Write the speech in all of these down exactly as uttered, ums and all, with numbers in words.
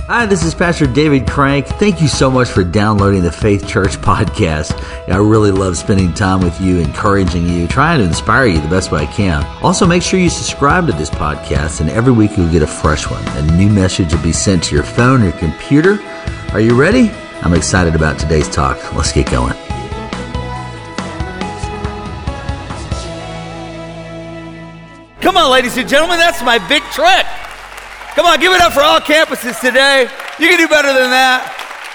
Hi, this is Pastor David Crank. Thank you so much for downloading the Faith Church podcast. I really love spending time with you, encouraging you, trying to inspire you the best way I can. Also, make sure you subscribe to this podcast, and every week you'll get a fresh one. A new message will be sent to your phone or your computer. Are you ready? I'm excited about today's talk. Let's get going. Come on, ladies and gentlemen, that's my big trick. Come on, give it up for all campuses today. You can do better than that.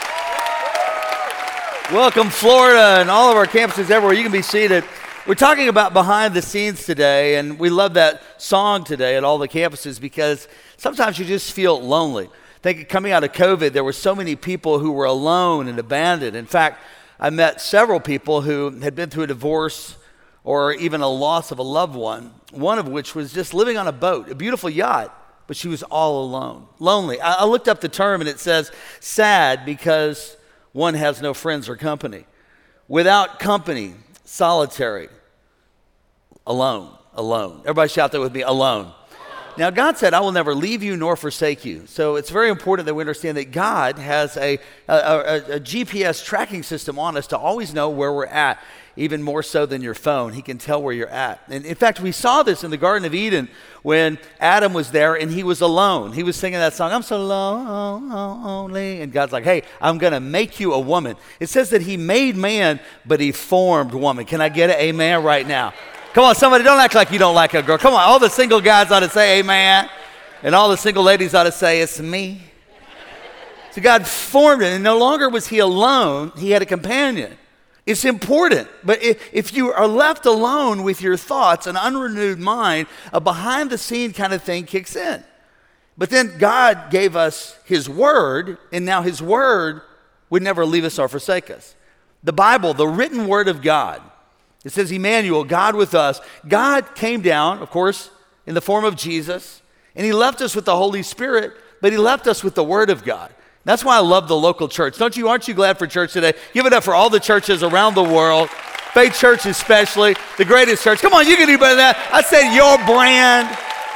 Welcome, Florida, and all of our campuses everywhere. You can be seated. We're talking about behind the scenes today, and we love that song today at all the campuses because sometimes you just feel lonely. I think coming out of COVID, there were so many people who were alone and abandoned. In fact, I met several people who had been through a divorce or even a loss of a loved one, one of which was just living on a boat, a beautiful yacht, but she was all alone, lonely. I, I looked up the term, and it says sad because one has no friends or company. Without company, solitary, alone, alone. Everybody shout that with me, alone. Now, God said, I will never leave you nor forsake you. So it's very important that we understand that God has a, a, a, a G P S tracking system on us to always know where we're at, even more so than your phone. He can tell where you're at. And in fact, we saw this in the Garden of Eden when Adam was there and he was alone. He was singing that song, I'm so lonely. And God's like, hey, I'm going to make you a woman. It says that he made man, but he formed woman. Can I get an amen right now? Come on, somebody, don't act like you don't like a girl. Come on, all the single guys ought to say amen. And all the single ladies ought to say, it's me. So God formed it, and no longer was he alone. He had a companion. It's important, but if you are left alone with your thoughts, an unrenewed mind, a behind-the-scene kind of thing kicks in. But then God gave us his word, and now his word would never leave us or forsake us. The Bible, the written word of God, it says, Emmanuel, God with us. God came down, of course, in the form of Jesus, and he left us with the Holy Spirit, but he left us with the word of God. That's why I love the local church. Don't you? Aren't you glad for church today? Give it up for all the churches around the world. Faith Church especially, the greatest church. Come on, you can do better than that. I said your brand.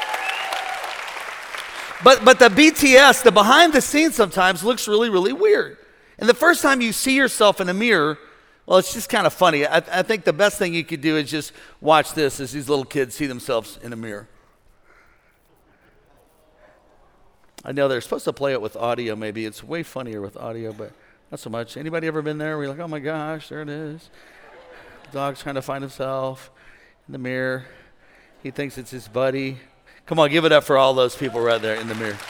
But but the B T S, the behind the scenes sometimes looks really, really weird. And the first time you see yourself in a mirror, well, it's just kind of funny. I, I think the best thing you could do is just watch this as these little kids see themselves in a mirror. I know they're supposed to play it with audio maybe. It's way funnier with audio, but not so much. Anybody ever been there where you're like, oh my gosh, there it is. The dog's trying to find himself in the mirror. He thinks it's his buddy. Come on, give it up for all those people right there in the mirror.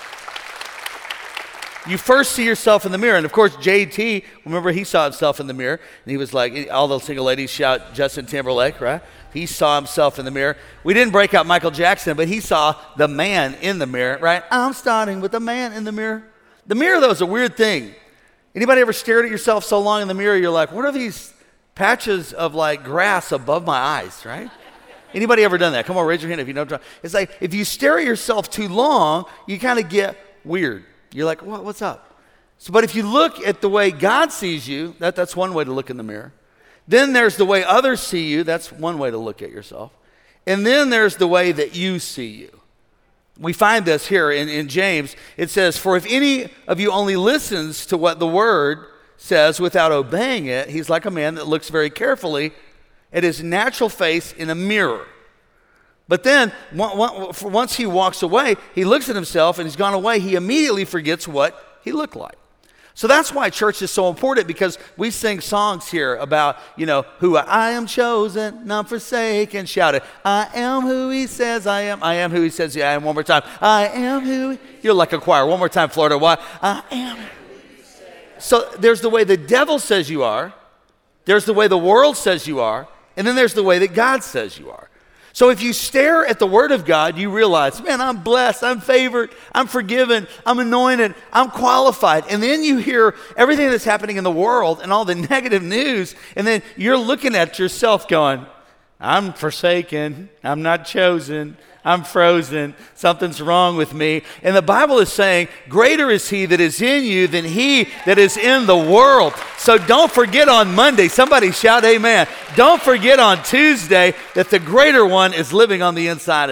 You first see yourself in the mirror. And of course, J T, remember he saw himself in the mirror. And he was like, all those single ladies shout Justin Timberlake, right? He saw himself in the mirror. We didn't break out Michael Jackson, but he saw the man in the mirror, right? I'm starting with the man in the mirror. The mirror, though, is a weird thing. Anybody ever stared at yourself so long in the mirror, you're like, what are these patches of like grass above my eyes, right? Anybody ever done that? Come on, raise your hand if you know. It's like if you stare at yourself too long, you kind of get weird. You're like, what, what's up? So, but if you look at the way God sees you, that, that's one way to look in the mirror. Then there's the way others see you. That's one way to look at yourself. And then there's the way that you see you. We find this here in, in James. It says, for if any of you only listens to what the word says without obeying it, he's like a man that looks very carefully at his natural face in a mirror. But then once he walks away, he looks at himself and he's gone away. He immediately forgets what he looked like. So that's why church is so important, because we sing songs here about, you know, who I am chosen, not forsaken. Shout it. I am who he says I am. I am who he says I am. One more time. I am who he... You're like a choir. One more time, Florida. Why? I am. So there's the way the devil says you are. There's the way the world says you are. And then there's the way that God says you are. So if you stare at the word of God, you realize, man, I'm blessed, I'm favored, I'm forgiven, I'm anointed, I'm qualified. And then you hear everything that's happening in the world and all the negative news, and then you're looking at yourself going, I'm forsaken, I'm not chosen, I'm frozen, something's wrong with me. And the Bible is saying, greater is he that is in you than he that is in the world. So don't forget on Monday, somebody shout amen. Don't forget on Tuesday that the greater one is living on the inside of you.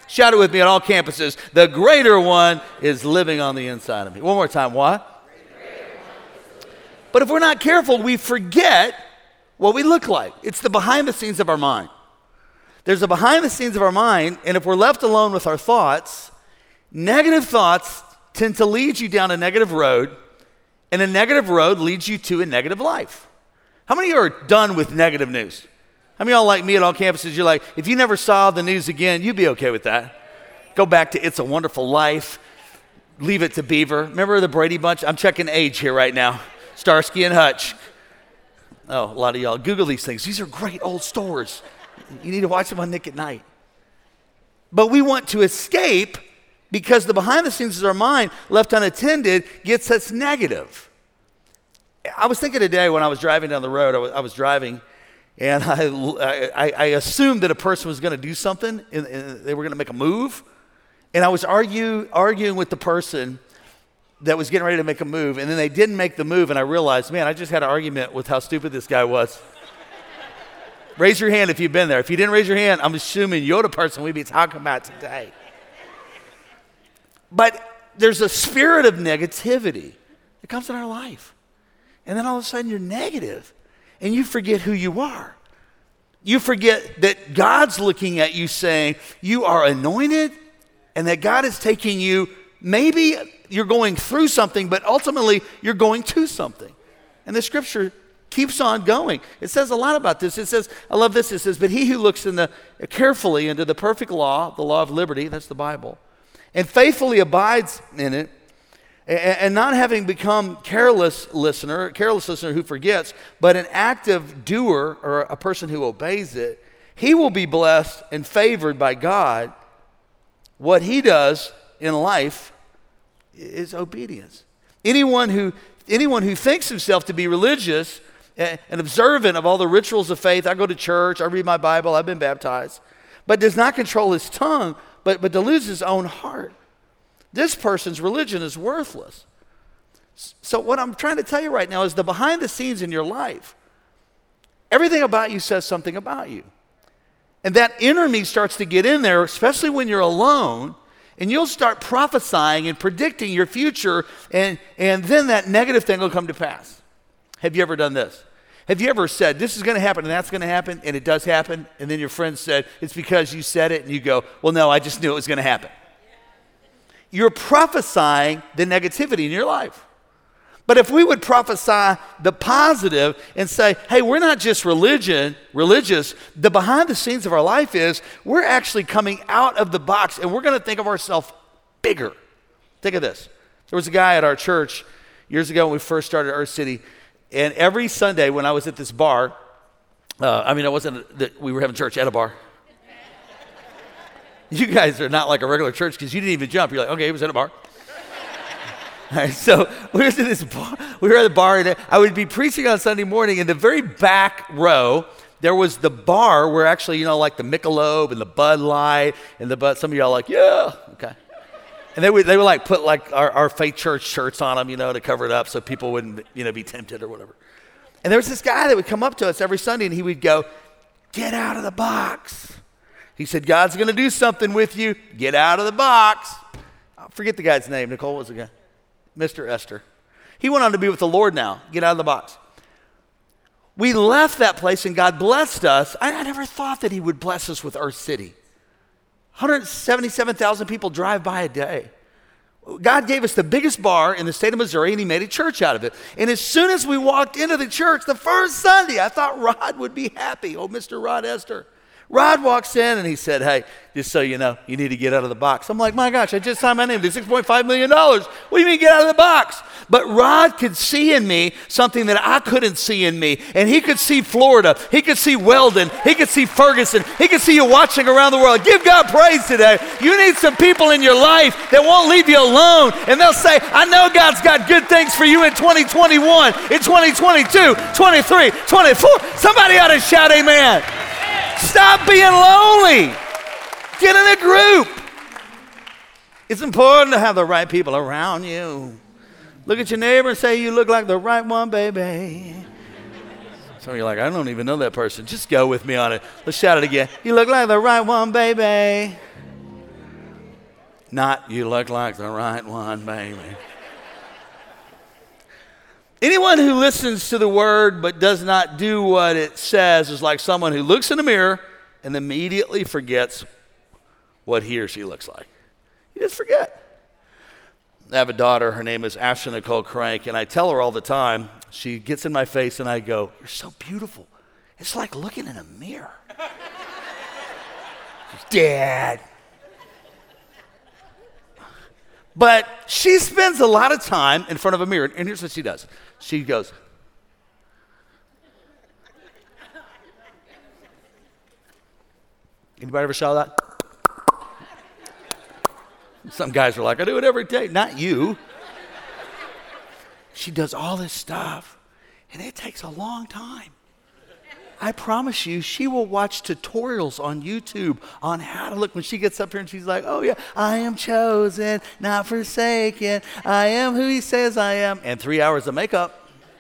Shout it with me at all campuses. The greater one is living on the inside of me. One more time, what? But if we're not careful, we forget what we look like. It's the behind the scenes of our mind. There's a behind the scenes of our mind, and if we're left alone with our thoughts, negative thoughts tend to lead you down a negative road, and a negative road leads you to a negative life. How many of you are done with negative news? How many of y'all like me at all campuses, you're like, if you never saw the news again, you'd be okay with that. Go back to It's a Wonderful Life. Leave it to Beaver. Remember the Brady Bunch? I'm checking age here right now. Starsky and Hutch. Oh, a lot of y'all Google these things. These are great old stores. You need to watch them on Nick at Night. But we want to escape because the behind the scenes of our mind, left unattended, gets us negative. I was thinking today when I was driving down the road, I was, I was driving, and I, I, I assumed that a person was going to do something, and, and they were going to make a move. And I was argue, arguing with the person that was getting ready to make a move, and then they didn't make the move, and I realized, man, I just had an argument with how stupid this guy was. Raise your hand if you've been there. If you didn't raise your hand, I'm assuming you're the person we'd be talking about today. But there's a spirit of negativity that comes in our life. And then all of a sudden you're negative, and you forget who you are. You forget that God's looking at you saying, you are anointed, and that God is taking you, maybe you're going through something, but ultimately you're going to something. And the scripture keeps on going. It says a lot about this. It says, I love this, it says, but he who looks in the carefully into the perfect law, the law of liberty, that's the Bible, and faithfully abides in it, and, and not having become careless listener, careless listener who forgets, but an active doer or a person who obeys it, he will be blessed and favored by God. What he does in life is obedience. Anyone who anyone who thinks himself to be religious and observant of all the rituals of faith, I go to church, I read my Bible, I've been baptized, but does not control his tongue, but, but deludes his own heart, this person's religion is worthless. So what I'm trying to tell you right now is the behind the scenes in your life, everything about you says something about you. And that inner me starts to get in there, especially when you're alone, and you'll start prophesying and predicting your future, and, and then that negative thing will come to pass. Have you ever done this? Have you ever said, this is going to happen and that's going to happen, and it does happen, and then your friend said, it's because you said it, and you go, well, no, I just knew it was going to happen. You're prophesying the negativity in your life. But if we would prophesy the positive and say, hey, we're not just religion, religious, the behind the scenes of our life is we're actually coming out of the box, and we're going to think of ourselves bigger. Think of this. There was a guy at our church years ago when we first started Earth City, and every Sunday when I was at this bar, uh, I mean, it wasn't that we were having church at a bar. You guys are not like a regular church because you didn't even jump. You're like, okay, it was at a bar. All right, so we were at this bar. We were at the bar, and I would be preaching on Sunday morning. In the very back row, there was the bar where actually, you know, like the Michelob and the Bud Light and the Bud. Some of y'all are like, yeah, okay. And they would they would like put like our, our Faith Church shirts on them, you know, to cover it up so people wouldn't, you know, be tempted or whatever. And there was this guy that would come up to us every Sunday, and he would go, get out of the box. He said, God's going to do something with you. Get out of the box. I forget the guy's name. Nicole was the guy. Mister Esther. He went on to be with the Lord now. Get out of the box. We left that place, and God blessed us. I, I never thought that he would bless us with Earth City. one hundred seventy-seven thousand people drive by a day. God gave us the biggest bar in the state of Missouri, and he made a church out of it. And as soon as we walked into the church, the first Sunday, I thought Rod would be happy. Oh, Mister Rod Esther. Rod walks in, and he said, hey, just so you know, you need to get out of the box. I'm like, my gosh, I just signed my name to six point five million dollars. What do you mean get out of the box? But Rod could see in me something that I couldn't see in me. And he could see Florida. He could see Weldon. He could see Ferguson. He could see you watching around the world. Give God praise today. You need some people in your life that won't leave you alone. And they'll say, I know God's got good things for you in twenty twenty-one, in twenty twenty-two, twenty-three, twenty-four. Somebody ought to shout amen. Stop being lonely. Get in a group. It's important to have the right people around you. Look at your neighbor and say, you look like the right one, baby. Some of you are like, I don't even know that person. Just go with me on it. Let's shout it again. You look like the right one, baby. not you look like the right one, baby. Anyone who listens to the word but does not do what it says is like someone who looks in the mirror and immediately forgets what he or she looks like. You just forget. I have a daughter, her name is Ashley Nicole Crank, and I tell her all the time, she gets in my face and I go, you're so beautiful. It's like looking in a mirror. Dad. But she spends a lot of time in front of a mirror, and here's what she does. She goes, anybody ever saw that? Some guys are like, I do it every day. Not you. She does all this stuff, and it takes a long time. I promise you, she will watch tutorials on YouTube on how to look. When she gets up here and she's like, oh yeah, I am chosen, not forsaken. I am who he says I am. And three hours of makeup.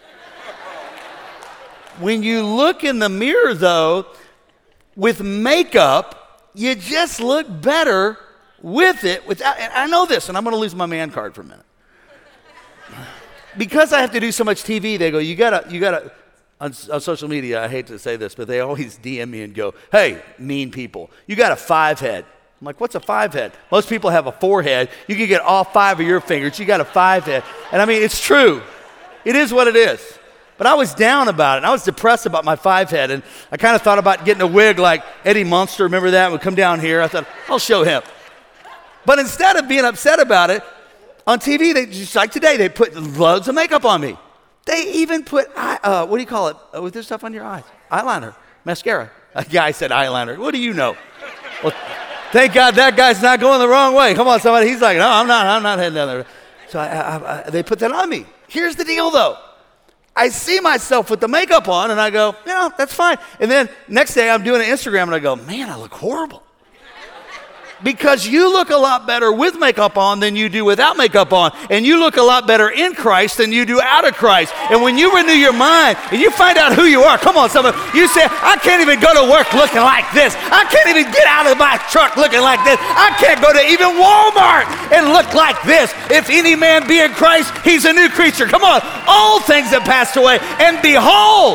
When you look in the mirror, though, with makeup, you just look better with it. Without, and I know this, and I'm going to lose my man card for a minute. Because I have to do so much T V, they go, you gotta, you gotta, on, on social media, I hate to say this, but they always D M me and go, hey, mean people, you got a five head. I'm like, what's a five head? Most people have a four head. You can get all five of your fingers. You got a five head. And I mean, it's true. It is what it is. But I was down about it. I was depressed about my five head. And I kind of thought about getting a wig like Eddie Munster. Remember that? Would come down here. I thought, I'll show him. But instead of being upset about it, on T V, they just like today, they put loads of makeup on me. They even put, eye, uh, what do you call it? Uh, with this stuff on your eyes? Eyeliner, mascara. A guy said eyeliner. What do you know? Well, thank God that guy's not going the wrong way. Come on, somebody. He's like, no, I'm not. I'm not heading down there. So I, I, I, they put that on me. Here's the deal, though. I see myself with the makeup on, and I go, you know, that's fine. And then next day, I'm doing an Instagram, and I go, man, I look horrible. Because you look a lot better with makeup on than you do without makeup on. And you look a lot better in Christ than you do out of Christ. And when you renew your mind and you find out who you are, come on, someone, you say, I can't even go to work looking like this. I can't even get out of my truck looking like this. I can't go to even Walmart and look like this. If any man be in Christ, he's a new creature. Come on, all things have passed away. And behold,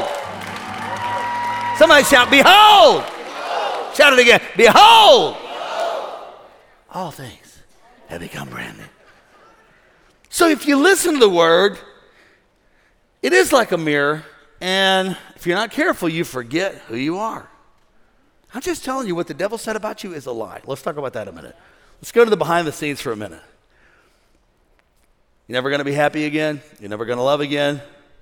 somebody shout, behold. behold. Shout it again, behold. All things have become brand new. So if you listen to the word, it is like a mirror, and if you're not careful, you forget who you are. I'm just telling you, what the devil said about you is a lie. Let's talk about that a minute. Let's go to the behind the scenes for a minute. You're never going to be happy again. You're never going to love again.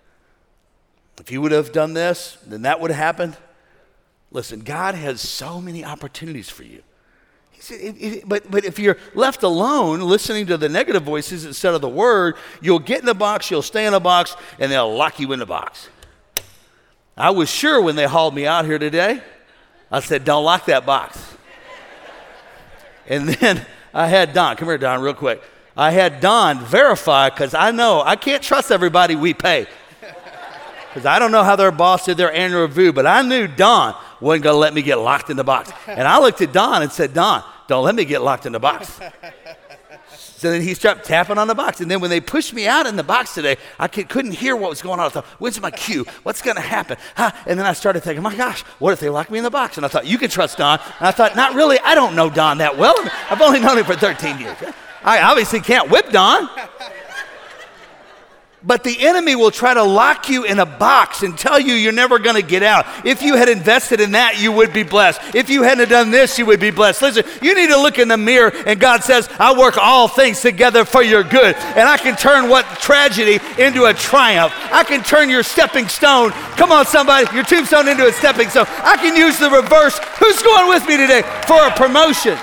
If you would have done this, then that would have happened. Listen, God has so many opportunities for you. But, but if you're left alone listening to the negative voices instead of the word, you'll get in the box, you'll stay in the box, and they'll lock you in the box. I was sure when they hauled me out here today, I said, don't lock that box. And then I had Don, come here, Don, real quick. I had Don verify, because I know I can't trust everybody we pay. Because I don't know how their boss did their annual review, but I knew Don wasn't going to let me get locked in the box. And I looked at Don and said, Don, don't let me get locked in the box. So then he started tapping on the box. And then when they pushed me out in the box today, I could, couldn't hear what was going on. I thought, when's my cue? What's going to happen? Huh? And then I started thinking, my gosh, what if they lock me in the box? And I thought, you can trust Don. And I thought, not really. I don't know Don that well. I've only known him for thirteen years. I obviously can't whip Don. But the enemy will try to lock you in a box and tell you you're never going to get out. If you had invested in that, you would be blessed. If you hadn't done this, you would be blessed. Listen, you need to look in the mirror, and God says, I work all things together for your good. And I can turn what tragedy into a triumph. I can turn your stepping stone, come on somebody, your tombstone into a stepping stone. I can use the reverse. Who's going with me today for a promotion?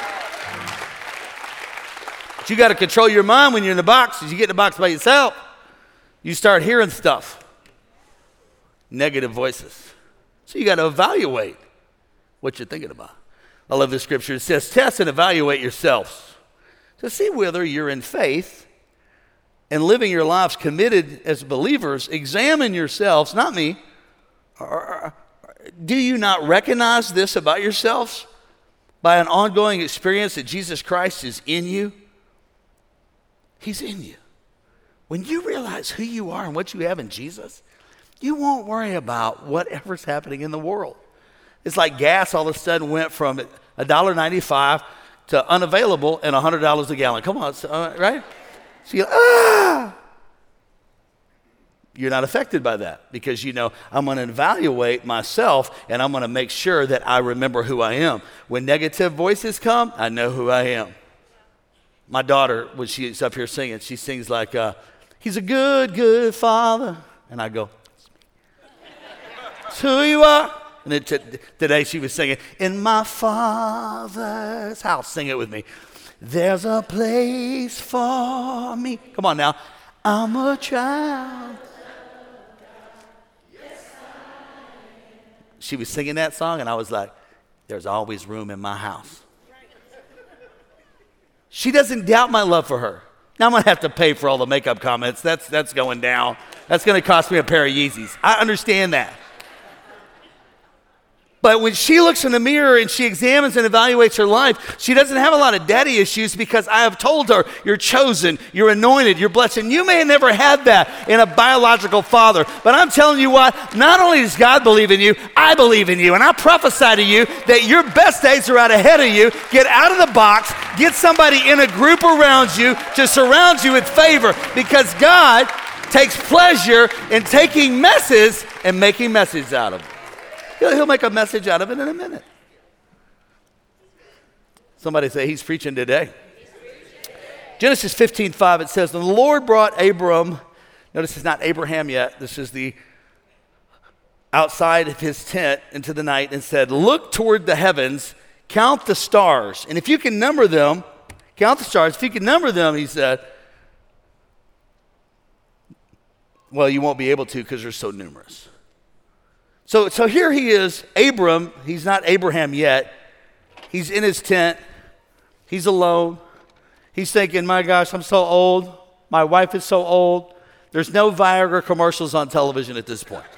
But you got to control your mind when you're in the box. As you get in the box by yourself, you start hearing stuff, negative voices. So you got to evaluate what you're thinking about. I love this scripture. It says, test and evaluate yourselves to see whether you're in faith and living your lives committed as believers. Examine yourselves, not me. Do you not recognize this about yourselves by an ongoing experience that Jesus Christ is in you? He's in you. When you realize who you are and what you have in Jesus, you won't worry about whatever's happening in the world. It's like gas all of a sudden went from one dollar and ninety-five cents to unavailable and one hundred dollars a gallon. Come on, uh, right? So you're like, ah! You're not affected by that because you know I'm going to evaluate myself and I'm going to make sure that I remember who I am. When negative voices come, I know who I am. My daughter, when she's up here singing, she sings like, uh, he's a good, good father. And I go, it's who you are. And then t- today she was singing, in my Father's house. Sing it with me. There's a place for me. Come on now. I'm a child. She was singing that song, and I was like, there's always room in my house. She doesn't doubt my love for her. Now I'm going to have to pay for all the makeup comments. That's, that's going down. That's going to cost me a pair of Yeezys. I understand that. But when she looks in the mirror and she examines and evaluates her life, she doesn't have a lot of daddy issues because I have told her, you're chosen, you're anointed, you're blessed. And you may have never had that in a biological father. But I'm telling you what, not only does God believe in you, I believe in you. And I prophesy to you that your best days are out ahead of you. Get out of the box. Get somebody in a group around you to surround you with favor because God takes pleasure in taking messes and making messages out of them. He'll make a message out of it in a minute. Somebody say, he's preaching today. Genesis fifteen five, it says, and the Lord brought Abram, notice it's not Abraham yet, this is the outside of his tent into the night, and said, look toward the heavens, count the stars. And if you can number them, count the stars. If you can number them, he said, well, you won't be able to because they're so numerous. So, so here he is, Abram. He's not Abraham yet. He's in his tent. He's alone. He's thinking, my gosh, I'm so old. My wife is so old. There's no Viagra commercials on television at this point.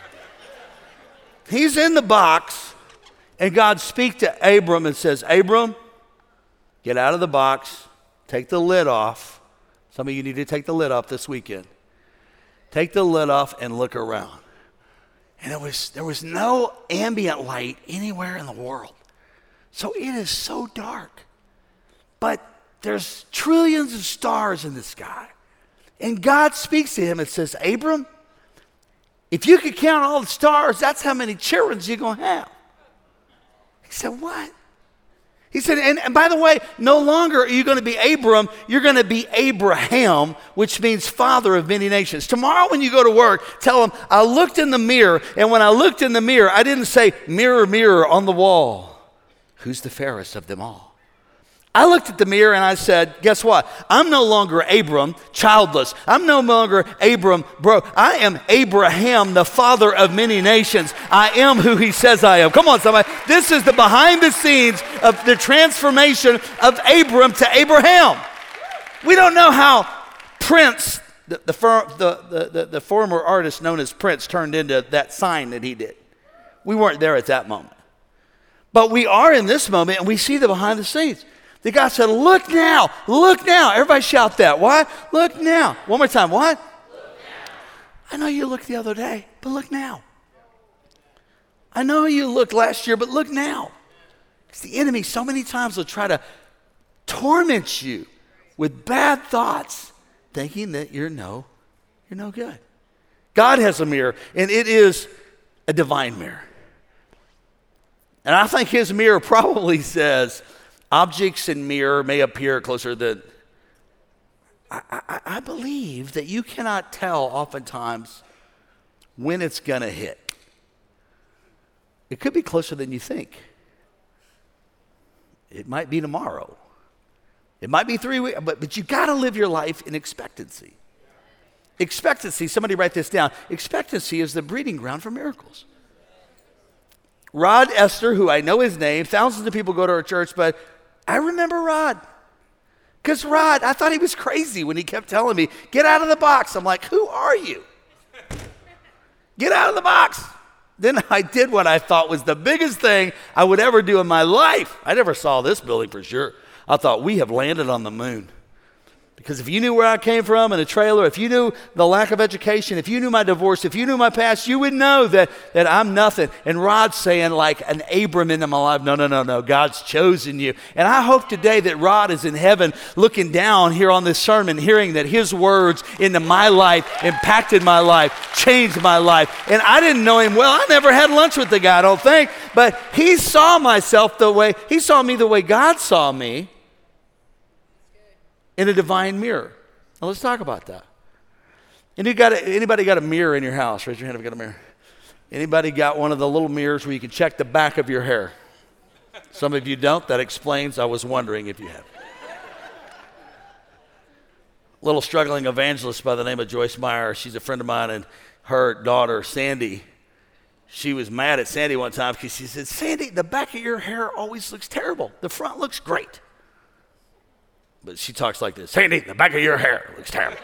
He's in the box, and God speaks to Abram and says, Abram, get out of the box. Take the lid off. Some of you need to take the lid off this weekend. Take the lid off and look around. And it was, there was no ambient light anywhere in the world. So it is so dark. But there's trillions of stars in the sky. And God speaks to him and says, Abram, if you could count all the stars, that's how many children you're going to have. He said, what? He said, and, and by the way, no longer are you going to be Abram, you're going to be Abraham, which means father of many nations. Tomorrow when you go to work, tell them, I looked in the mirror, and when I looked in the mirror, I didn't say, mirror, mirror on the wall, who's the fairest of them all? I looked at the mirror and I said, guess what? I'm no longer Abram, childless. I'm no longer Abram, bro. I am Abraham, the father of many nations. I am who he says I am. Come on, somebody. This is the behind the scenes of the transformation of Abram to Abraham. We don't know how Prince, the, the, the, the, the former artist known as Prince, turned into that sign that he did. We weren't there at that moment. But we are in this moment and we see the behind the scenes. The guy said, look now, look now. Everybody shout that. Why? Look now. One more time. What? Look now. I know you looked the other day, but look now. I know you looked last year, but look now. Because the enemy so many times will try to torment you with bad thoughts, thinking that you're no, you're no good. God has a mirror, and it is a divine mirror. And I think his mirror probably says, objects in mirror may appear closer than... I, I, I believe that you cannot tell oftentimes when it's going to hit. It could be closer than you think. It might be tomorrow. It might be three weeks, but, but you got to live your life in expectancy. Expectancy, somebody write this down. Expectancy is the breeding ground for miracles. Rod Esther, who I know his name, thousands of people go to our church, but I remember Rod. Because Rod, I thought he was crazy when he kept telling me, get out of the box. I'm like, who are you? Get out of the box. Then I did what I thought was the biggest thing I would ever do in my life. I never saw this building for sure. I thought, we have landed on the moon. Because if you knew where I came from in a trailer, if you knew the lack of education, if you knew my divorce, if you knew my past, you would know that, that I'm nothing. And Rod's saying like an Abram into my life, no, no, no, no, God's chosen you. And I hope today that Rod is in heaven looking down here on this sermon, hearing that his words into my life impacted my life, changed my life. And I didn't know him well. I never had lunch with the guy, I don't think. But he saw myself the way, he saw me the way God saw me. In a divine mirror. Now let's talk about that. And you got a, anybody got a mirror in your house? Raise your hand if you got a mirror. Anybody got one of the little mirrors where you can check the back of your hair? Some of you don't. That explains. I was wondering if you have. Little struggling evangelist by the name of Joyce Meyer. She's a friend of mine, and her daughter, Sandy, she was mad at Sandy one time because she said, Sandy, the back of your hair always looks terrible. The front looks great. But she talks like this, Sandy, the back of your hair looks terrible.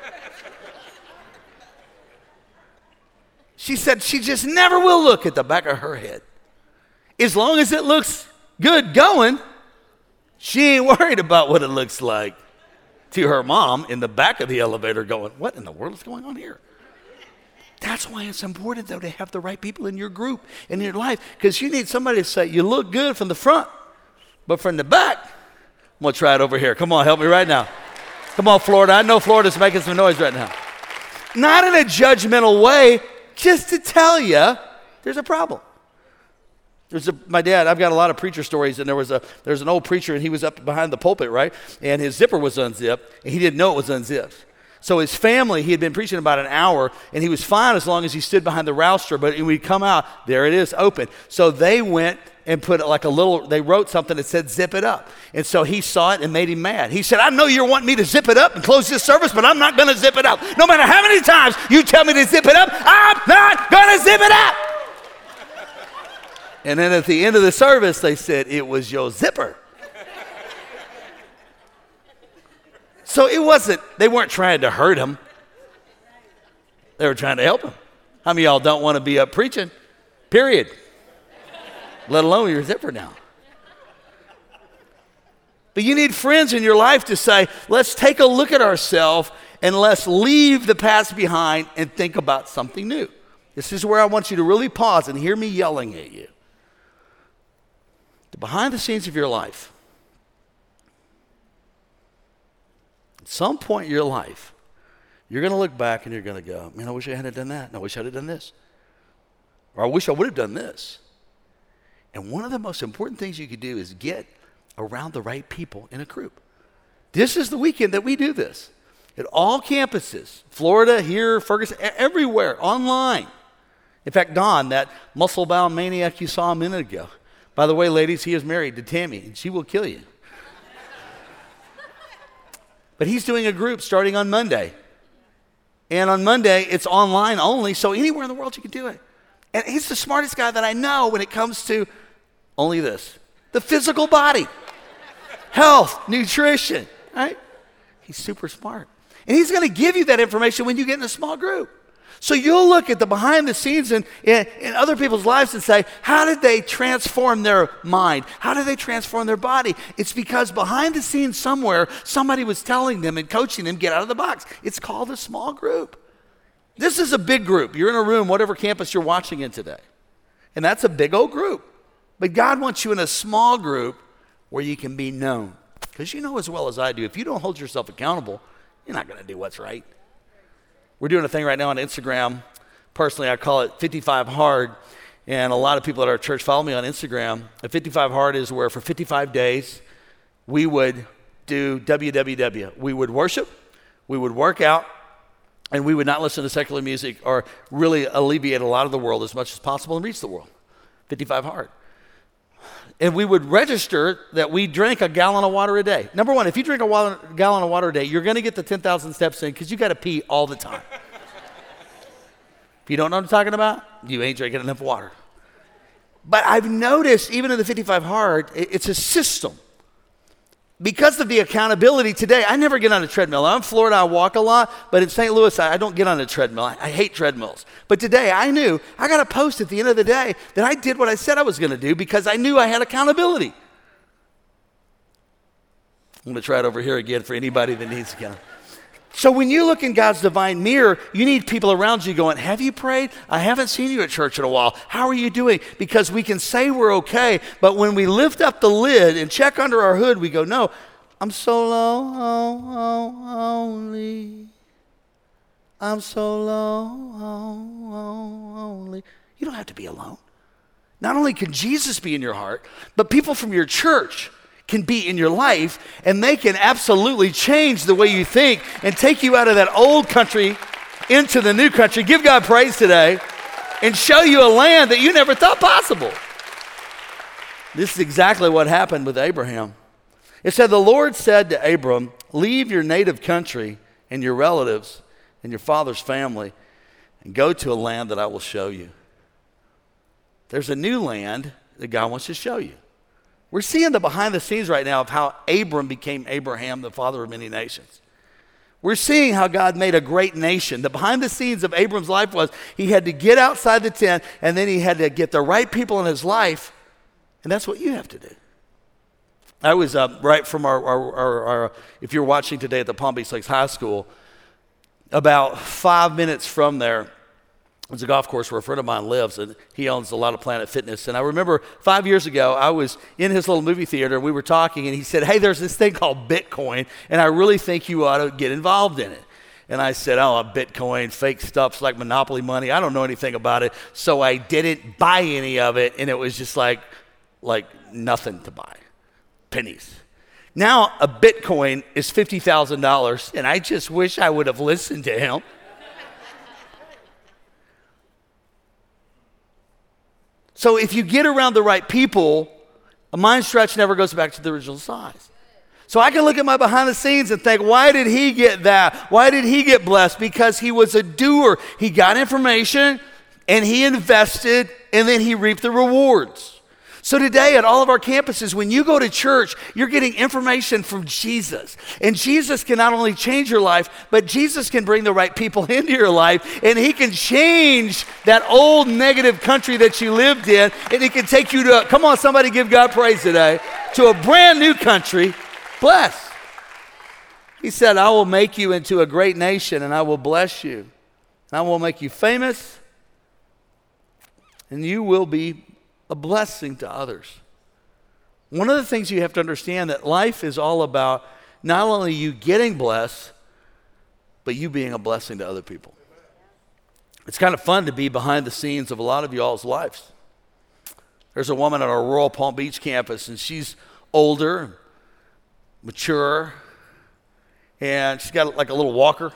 She said she just never will look at the back of her head. As long as it looks good going, she ain't worried about what it looks like to her mom in the back of the elevator going, what in the world is going on here? That's why it's important, though, to have the right people in your group, in your life, because you need somebody to say, you look good from the front, but from the back, I'm going to try it over here. Come on, help me right now. Come on, Florida. I know Florida's making some noise right now. Not in a judgmental way, just to tell you there's a problem. There's a, my dad, I've got a lot of preacher stories, and there was a there's an old preacher, and he was up behind the pulpit, right? And his zipper was unzipped, and he didn't know it was unzipped. So his family, he had been preaching about an hour, and he was fine as long as he stood behind the rooster, but when he'd come out, there it is, open. So they went and put like a little, they wrote something that said zip it up. And so he saw it and made him mad. He said, I know you're wanting me to zip it up and close this service, but I'm not going to zip it up. No matter how many times you tell me to zip it up, I'm not going to zip it up. And then at the end of the service, they said, it was your zipper. So it wasn't, they weren't trying to hurt him. They were trying to help him. How many of y'all don't want to be up preaching? Period. Let alone your zipper now. But you need friends in your life to say, let's take a look at ourselves and let's leave the past behind and think about something new. This is where I want you to really pause and hear me yelling at you. The behind the scenes of your life. At some point in your life, you're going to look back and you're going to go, man, I wish I hadn't done that. And I wish I'd have done this. Or I wish I would have done this. And one of the most important things you could do is get around the right people in a group. This is the weekend that we do this. At all campuses, Florida, here, Ferguson, everywhere, online. In fact, Don, that muscle-bound maniac you saw a minute ago. By the way, ladies, he is married to Tammy, and she will kill you. But he's doing a group starting on Monday. And on Monday, it's online only, so anywhere in the world you can do it. And he's the smartest guy that I know when it comes to only this, the physical body, health, nutrition, right? He's super smart. And he's going to give you that information when you get in a small group. So you'll look at the behind the scenes in, in, in other people's lives and say, how did they transform their mind? How did they transform their body? It's because behind the scenes somewhere, somebody was telling them and coaching them, get out of the box. It's called a small group. This is a big group. You're in a room, whatever campus you're watching in today. And that's a big old group. But God wants you in a small group where you can be known. Because you know as well as I do, if you don't hold yourself accountable, you're not going to do what's right. We're doing a thing right now on Instagram. Personally, I call it fifty-five hard. And a lot of people at our church follow me on Instagram. The fifty-five hard is where for fifty-five days, we would do W W W. We would worship, we would work out, and we would not listen to secular music or really alleviate a lot of the world as much as possible and reach the world. fifty-five hard. And we would register that we drank a gallon of water a day. Number one, if you drink a wa- gallon of water a day, you're going to get the ten thousand steps in because you got to pee all the time. If you don't know what I'm talking about, you ain't drinking enough water. But I've noticed, even in the fifty-five hard, it's a system. Because of the accountability today, I never get on a treadmill. I'm in Florida, I walk a lot, but in Saint Louis, I don't get on a treadmill. I, I hate treadmills. But today, I knew I got to post at the end of the day that I did what I said I was going to do because I knew I had accountability. I'm going to try it over here again for anybody that needs accountability. So when you look in God's divine mirror, you need people around you going, have you prayed? I haven't seen you at church in a while. How are you doing? Because we can say we're okay, but when we lift up the lid and check under our hood, we go, no, I'm so lonely. I'm so lonely. You don't have to be alone. Not only can Jesus be in your heart, but people from your church can be in your life, and they can absolutely change the way you think and take you out of that old country into the new country. Give God praise today and show you a land that you never thought possible. This is exactly what happened with Abraham. It said, the Lord said to Abram, leave your native country and your relatives and your father's family and go to a land that I will show you. There's a new land that God wants to show you. We're seeing the behind the scenes right now of how Abram became Abraham, the father of many nations. We're seeing how God made a great nation. The behind the scenes of Abram's life was he had to get outside the tent, and then he had to get the right people in his life, and that's what you have to do. I was uh, right from our, our, our, our, if you're watching today at the Palm Beach Lakes High School, about five minutes from there, there's a golf course where a friend of mine lives, and he owns a lot of Planet Fitness. And I remember five years ago, I was in his little movie theater, and we were talking, and he said, hey, there's this thing called Bitcoin, and I really think you ought to get involved in it. And I said, oh, Bitcoin, fake stuff's like Monopoly money. I don't know anything about it. So I didn't buy any of it, and it was just like, like nothing to buy, pennies. Now a Bitcoin is fifty thousand dollars, and I just wish I would have listened to him. So if you get around the right people, a mind stretch never goes back to the original size. So I can look at my behind the scenes and think, why did he get that? Why did he get blessed? Because he was a doer. He got information and he invested, and then he reaped the rewards. So today at all of our campuses, when you go to church, you're getting information from Jesus. And Jesus can not only change your life, but Jesus can bring the right people into your life, and he can change that old negative country that you lived in, and he can take you to, come on, somebody give God praise today, to a brand new country. Bless. He said, I will make you into a great nation, and I will bless you. And I will make you famous, and you will be a blessing to others. One of the things you have to understand that life is all about not only you getting blessed, but you being a blessing to other people. It's kind of fun to be behind the scenes of a lot of y'all's lives. There's a woman at our Royal Palm Beach campus, and she's older, mature, and she's got like a little walker.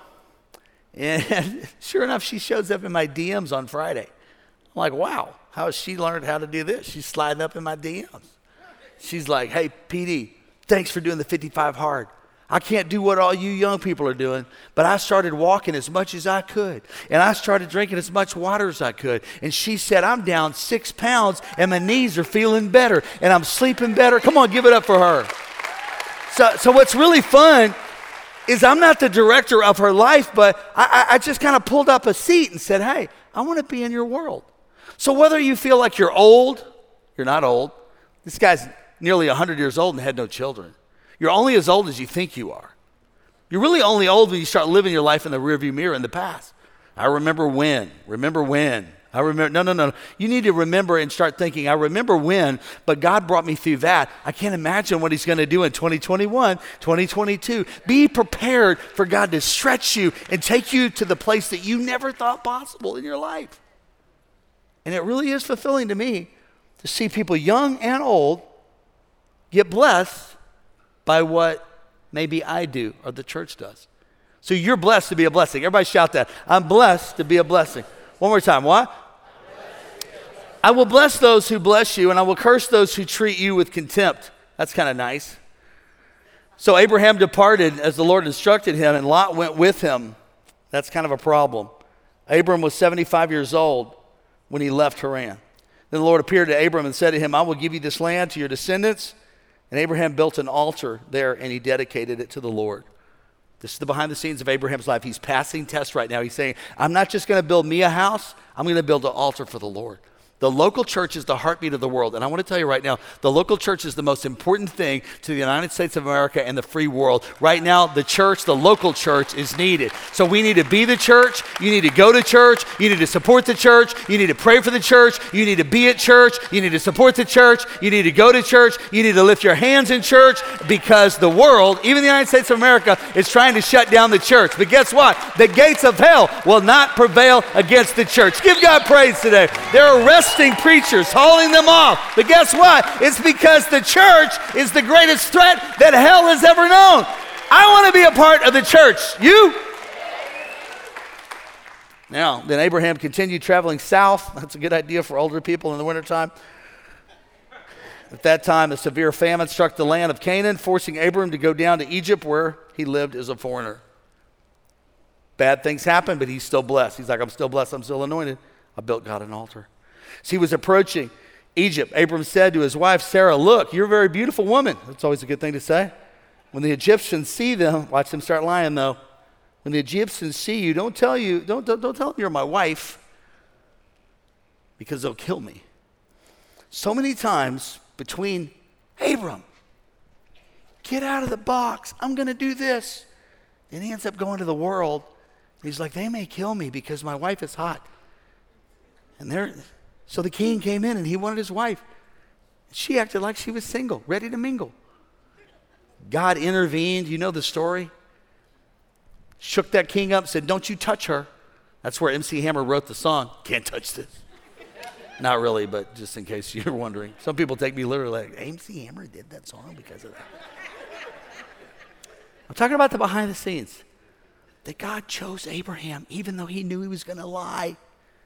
And sure enough, she shows up in my D Ms on Friday. I'm like, wow. How has she learned how to do this? She's sliding up in my D Ms. She's like, hey, P D, thanks for doing the fifty-five hard. I can't do what all you young people are doing, but I started walking as much as I could, and I started drinking as much water as I could. And she said, I'm down six pounds, and my knees are feeling better, and I'm sleeping better. Come on, give it up for her. So, so what's really fun is I'm not the director of her life, but I, I, I just kind of pulled up a seat and said, hey, I want to be in your world. So whether you feel like you're old, you're not old. This guy's nearly one hundred years old and had no children. You're only as old as you think you are. You're really only old when you start living your life in the rearview mirror in the past. I remember when, remember when. I remember, no, no, no. You need to remember and start thinking, I remember when, but God brought me through that. I can't imagine what he's going to do in twenty twenty-one, twenty twenty-two. Be prepared for God to stretch you and take you to the place that you never thought possible in your life. And it really is fulfilling to me to see people young and old get blessed by what maybe I do or the church does. So you're blessed to be a blessing. Everybody shout that. I'm blessed to be a blessing. One more time. What? I will bless those who bless you, and I will curse those who treat you with contempt. That's kind of nice. So Abraham departed as the Lord instructed him, and Lot went with him. That's kind of a problem. Abram was seventy-five years old when he left Haran. Then the Lord appeared to Abram and said to him, I will give you this land to your descendants. And Abraham built an altar there, and he dedicated it to the Lord. This is the behind the scenes of Abraham's life. He's passing tests right now. He's saying, I'm not just going to build me a house. I'm going to build an altar for the Lord. The local church is the heartbeat of the world. And I want to tell you right now, the local church is the most important thing to the United States of America and the free world. Right now, the church, the local church is needed. So we need to be the church. You need to go to church. You need to support the church. You need to pray for the church. You need to be at church. You need to support the church. You need to go to church. You need to lift your hands in church, because the world, even the United States of America, is trying to shut down the church. But guess what? The gates of hell will not prevail against the church. Give God praise today. They're arresting preachers, hauling them off. But guess what? It's because the church is the greatest threat that hell has ever known. I want to be a part of the church. You? Now, then Abraham continued traveling south. That's a good idea for older people in the wintertime. At that time, a severe famine struck the land of Canaan, forcing Abram to go down to Egypt, where he lived as a foreigner. Bad things happened, but he's still blessed. He's like, I'm still blessed. I'm still anointed. I built God an altar. As he was approaching Egypt, Abram said to his wife, Sarah, look, you're a very beautiful woman. That's always a good thing to say. When the Egyptians see them, watch them start lying though. When the Egyptians see you, don't tell you, don't, don't, don't tell them you're my wife, because they'll kill me. So many times between Abram, get out of the box. I'm going to do this. Then he ends up going to the world. He's like, they may kill me because my wife is hot. And they're, so the king came in and he wanted his wife. She acted like she was single, ready to mingle. God intervened. You know the story. Shook that king up, said, don't you touch her. That's where M C Hammer wrote the song, Can't Touch This. Not really, but just in case you're wondering. Some people take me literally like, M C Hammer did that song because of that. I'm talking about the behind the scenes. That God chose Abraham even though he knew he was going to lie.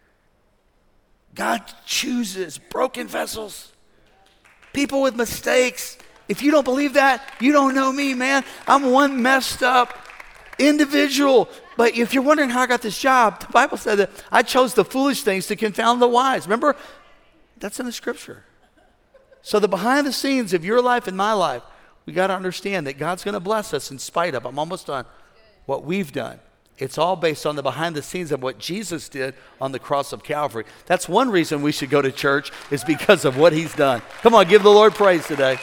God chooses broken vessels, people with mistakes. If you don't believe that, you don't know me, man. I'm one messed up individual. But if you're wondering how I got this job, the Bible said that I chose the foolish things to confound the wise. Remember? That's in the scripture. So the behind the scenes of your life and my life, we got to understand that God's going to bless us in spite of, I'm almost done, what we've done. It's all based on the behind the scenes of what Jesus did on the cross of Calvary. That's one reason we should go to church, is because of what he's done. Come on, give the Lord praise today.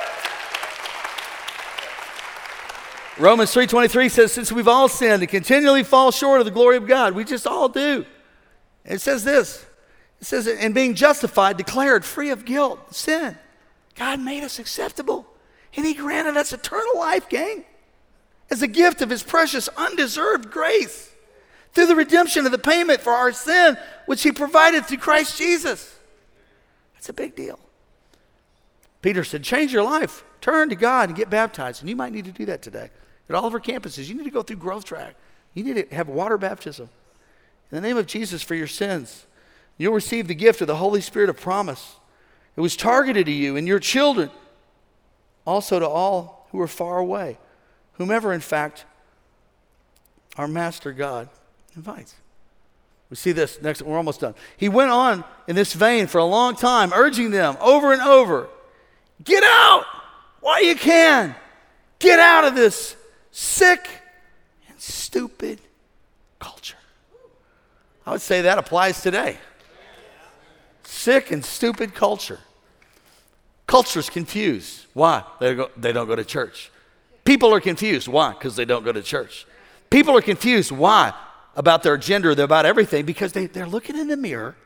Romans three twenty-three says, since we've all sinned and continually fall short of the glory of God, we just all do. And it says this, it says, and being justified, declared free of guilt, sin, God made us acceptable, and he granted us eternal life, gang, as a gift of his precious, undeserved grace through the redemption of the payment for our sin, which he provided through Christ Jesus. That's a big deal. Peter said, change your life. Turn to God and get baptized. And you might need to do that today. At all of our campuses, you need to go through Growth Track. You need to have water baptism. In the name of Jesus for your sins. You'll receive the gift of the Holy Spirit of promise. It was targeted to you and your children, also to all who are far away, whomever, in fact, our Master God invites. We see this next, we're almost done. He went on in this vein for a long time, urging them over and over, get out while you can. Get out of this sick and stupid culture. I would say that applies today. Sick and stupid culture. Culture's confused. Why? They go, they don't go to church. People are confused. Why? Because they don't go to church. People are confused. Why? About their gender, about everything, because they, they're looking in the mirror.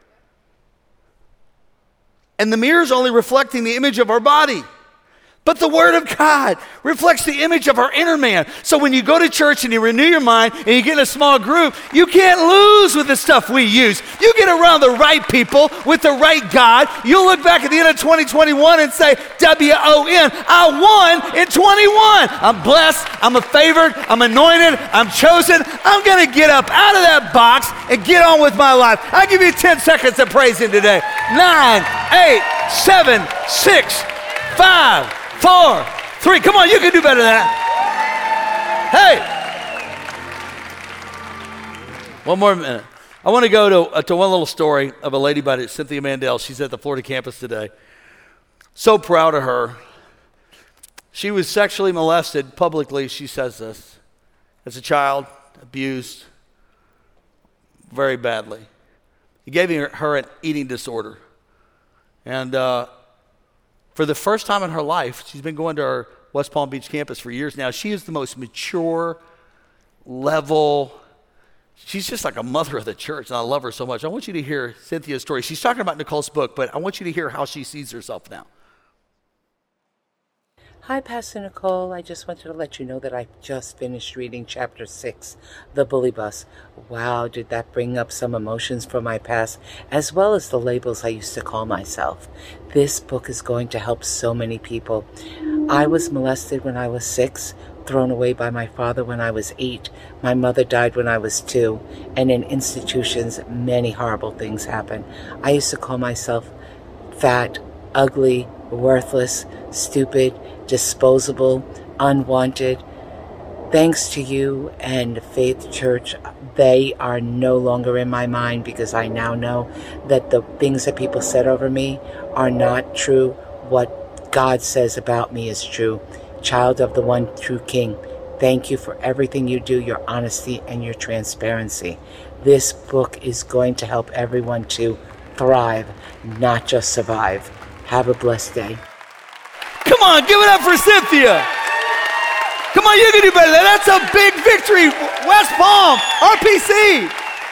And the mirror is only reflecting the image of our body. But the Word of God reflects the image of our inner man. So when you go to church and you renew your mind and you get in a small group, you can't lose with the stuff we use. You get around the right people with the right God, you'll look back at the end of twenty twenty-one and say, W O N, I won in twenty-one. I'm blessed, I'm a favored, I'm anointed, I'm chosen. I'm going to get up out of that box and get on with my life. I'll give you ten seconds of praising today. Nine, eight, seven, six, five, four, three. Come on, you can do better than that. Hey. One more minute. I want to go to, uh, to one little story of a lady by Cynthia Mandel. She's at the Florida campus today. So proud of her. She was sexually molested publicly, she says this, as a child, abused very badly. He gave her, her an eating disorder. And uh, for the first time in her life, she's been going to our West Palm Beach campus for years now. She is the most mature, level. She's just like a mother of the church, and I love her so much. I want you to hear Cynthia's story. She's talking about Nicole's book, but I want you to hear how she sees herself now. Hi, Pastor Nicole. I just wanted to let you know that I just finished reading chapter six, The Bully Bus. Wow, did that bring up some emotions from my past, as well as the labels I used to call myself. This book is going to help so many people. I was molested when I was six, thrown away by my father when I was eight. My mother died when I was two, and in institutions, many horrible things happened. I used to call myself fat, ugly, worthless, stupid, disposable, unwanted. Thanks to you and Faith Church, they are no longer in my mind, because I now know that the things that people said over me are not true. What God says about me is true. Child of the one true King, thank you for everything you do, your honesty and your transparency. This book is going to help everyone to thrive, not just survive. Have a blessed day. Come on, give it up for Cynthia. Come on, you can do better. That's a big victory. West Palm, R P C.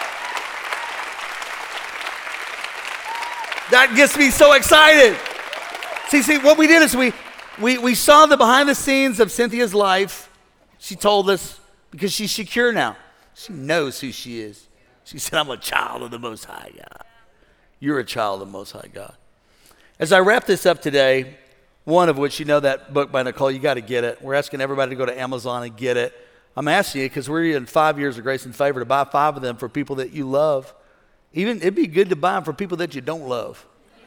That gets me so excited. See, see, what we did is we, we, we saw the behind the scenes of Cynthia's life. She told us, because she's secure now. She knows who she is. She said, I'm a child of the Most High God. You're a child of the Most High God. As I wrap this up today, one of which, you know that book by Nicole, you got to get it. We're asking everybody to go to Amazon and get it. I'm asking you because we're in five years of grace and favor to buy five of them for people that you love. Even it'd be good to buy them for people that you don't love,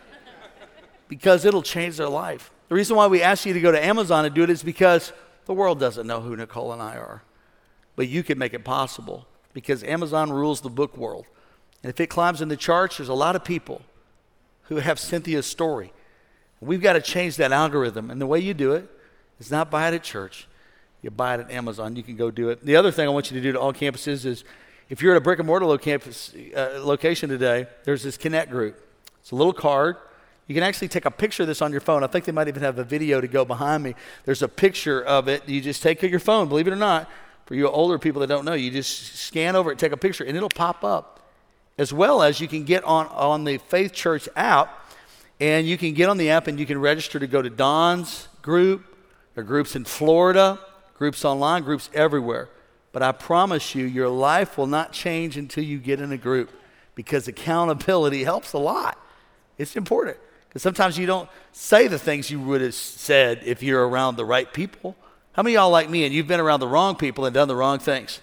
because it'll change their life. The reason why we ask you to go to Amazon and do it is because the world doesn't know who Nicole and I are. But you can make it possible, because Amazon rules the book world. And if it climbs in the charts, there's a lot of people who have Cynthia's story. We've got to change that algorithm. And the way you do it is not buy it at church. You buy it at Amazon. You can go do it. The other thing I want you to do to all campuses is, if you're at a brick and mortar lo- campus, uh, location today, there's this Connect group. It's a little card. You can actually take a picture of this on your phone. I think they might even have a video to go behind me. There's a picture of it. You just take your phone, believe it or not. For you older people that don't know, you just scan over it, take a picture, and it'll pop up. As well as you can get on, on the Faith Church app, and you can get on the app and you can register to go to Don's group. There are groups in Florida, groups online, groups everywhere. But I promise you, your life will not change until you get in a group, because accountability helps a lot. It's important, because sometimes you don't say the things you would have said if you're around the right people. How many of y'all like me and you've been around the wrong people and done the wrong things?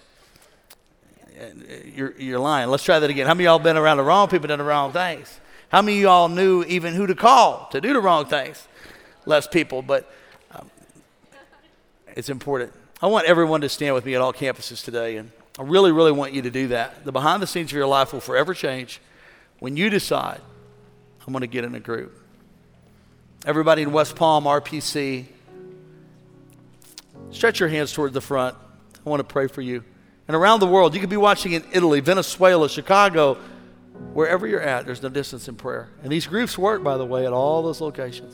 You're, you're lying. Let's try that again. How many of y'all been around the wrong people and done the wrong things? How many of y'all knew even who to call to do the wrong things? Less people, but um, it's important. I want everyone to stand with me at all campuses today, and I really, really want you to do that. The behind the scenes of your life will forever change when you decide, I'm going to get in a group. Everybody in West Palm, R P C, stretch your hands toward the front. I want to pray for you. And around the world, you could be watching in Italy, Venezuela, Chicago, wherever you're at, there's no distance in prayer. And these groups work, by the way, at all those locations.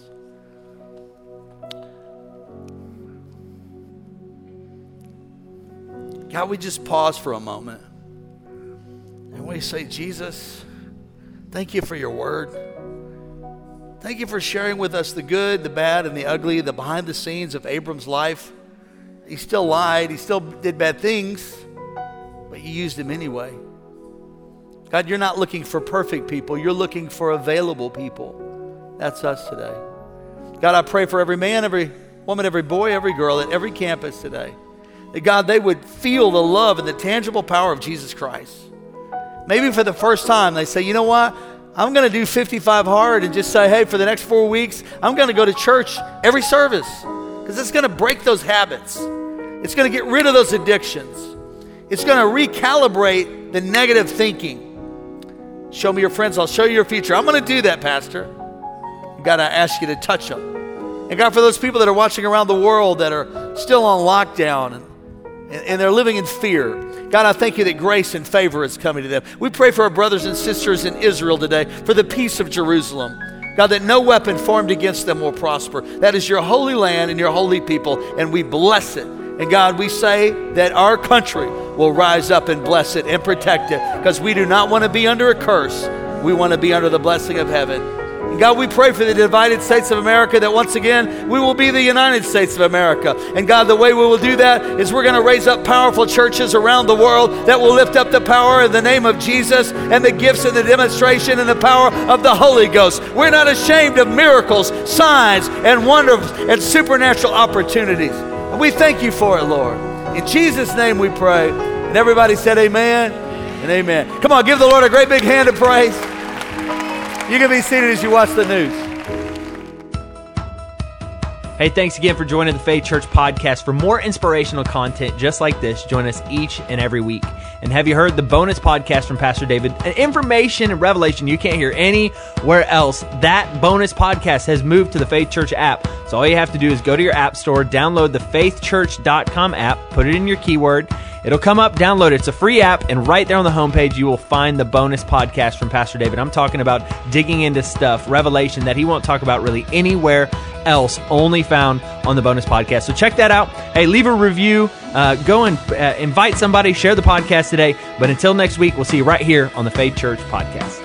God, we just pause for a moment. And we say, Jesus, thank you for your word. Thank you for sharing with us the good, the bad, and the ugly, the behind the scenes of Abram's life. He still lied. He still did bad things. But you used him anyway. God, you're not looking for perfect people. You're looking for available people. That's us today. God, I pray for every man, every woman, every boy, every girl at every campus today, that God, they would feel the love and the tangible power of Jesus Christ. Maybe for the first time, they say, you know what? I'm going to do fifty-five hard and just say, hey, for the next four weeks, I'm going to go to church every service, because it's going to break those habits. It's going to get rid of those addictions. It's going to recalibrate the negative thinking. Show me your friends, I'll show you your future. I'm going to do that, Pastor. God, I ask you to touch them. And God, for those people that are watching around the world that are still on lockdown and, and they're living in fear, God, I thank you that grace and favor is coming to them. We pray for our brothers and sisters in Israel today, for the peace of Jerusalem. God, that no weapon formed against them will prosper. That is your holy land and your holy people, and we bless it. And God, we say that our country will rise up and bless it and protect it, because we do not want to be under a curse. We want to be under the blessing of heaven. And God, we pray for the divided states of America, that once again, we will be the United States of America. And God, the way we will do that is we're going to raise up powerful churches around the world that will lift up the power in the name of Jesus and the gifts and the demonstration and the power of the Holy Ghost. We're not ashamed of miracles, signs, and wonders and supernatural opportunities. And we thank you for it, Lord. In Jesus' name we pray. And everybody said amen and amen. Come on, give the Lord a great big hand of praise. You can be seated as you watch the news. Hey, thanks again for joining the Faith Church Podcast. For more inspirational content just like this, join us each and every week. And have you heard the bonus podcast from Pastor David? An information and revelation you can't hear anywhere else. That bonus podcast has moved to the Faith Church app. So all you have to do is go to your app store, download the faith church dot com app, put it in your keyword. It'll come up, download it. It's a free app, and right there on the homepage, you will find the bonus podcast from Pastor David. I'm talking about digging into stuff, revelation that he won't talk about really anywhere else, only found on the bonus podcast. So check that out. Hey, leave a review. Uh, go and uh, invite somebody, share the podcast today. But until next week, we'll see you right here on the Faith Church Podcast.